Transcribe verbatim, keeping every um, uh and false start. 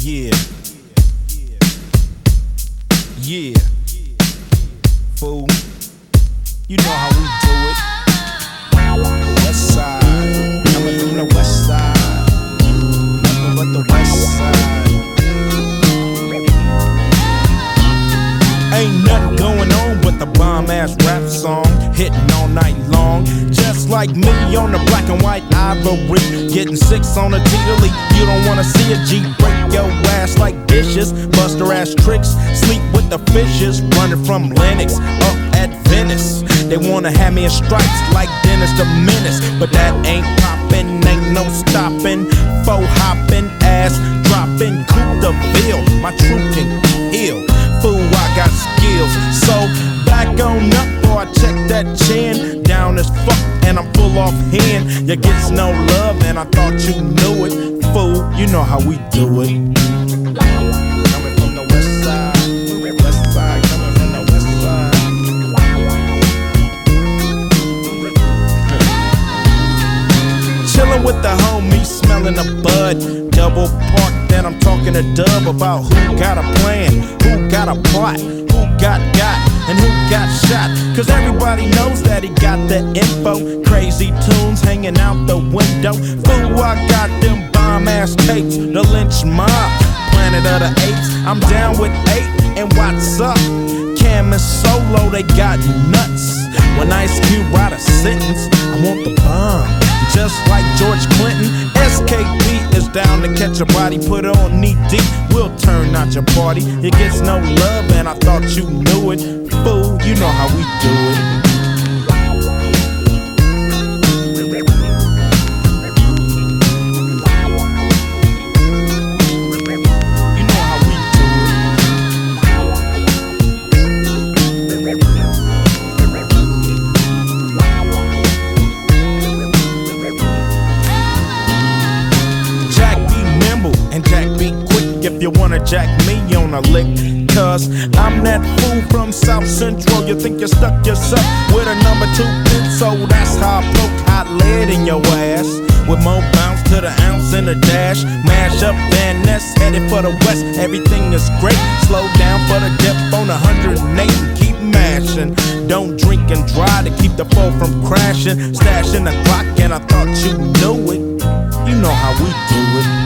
Yeah. Yeah. Fool. You know how we do it. West side. Coming from the west side. Nothing but the west side. Ain't nothing going on but the bomb-ass rap song, hitting all night long. Just like me on the black and white ivory, getting six on a T-Lee. You don't wanna see a G break your ass like dishes, bust her ass tricks, sleep with the fishes, running from Lennox up at Venice. They wanna have me in stripes like Dennis the Menace, but that ain't poppin', ain't no stopping. Faux hopping, ass dropping, Coupe de Ville, my truth can kill. Fool, I got skills, so back on up or I check that chin. Down as fuck and I'm full off hand. You gets no love and I thought you knew it. Fool, you know how we do it. Coming from the west side, west side, coming from the west side. Chillin' with the homies, smelling the bud. Double park, then I'm talking to Dub about who got a plan, who got a plot, who got got, and who got shot. Cause everybody knows that he got the info. Crazy tunes hanging out the window. Fool, I got them bomb-ass tapes, the lynch mob, Planet of the Apes. I'm down with eight, and what's up? Cam and Solo, they got nuts. When Ice Cube write a sentence, I want the bomb. Just like George Clinton, S K P is down to catch a body, put on knee deep, we'll turn out your party. It gets no love and I thought you knew it. Fool, you know how we do it. If you wanna jack me on a lick, cause I'm that fool from South Central. You think you stuck yourself with a number two pin, so that's how I poke hot lead in your ass. With more bounce to the ounce in the dash. Mash up Van Ness, headed for the west. Everything is great. Slow down for the dip on one hundred eight and keep mashing. Don't drink and drive to keep the foe from crashing. Stashing the clock and I thought you knew it. You know how we do it.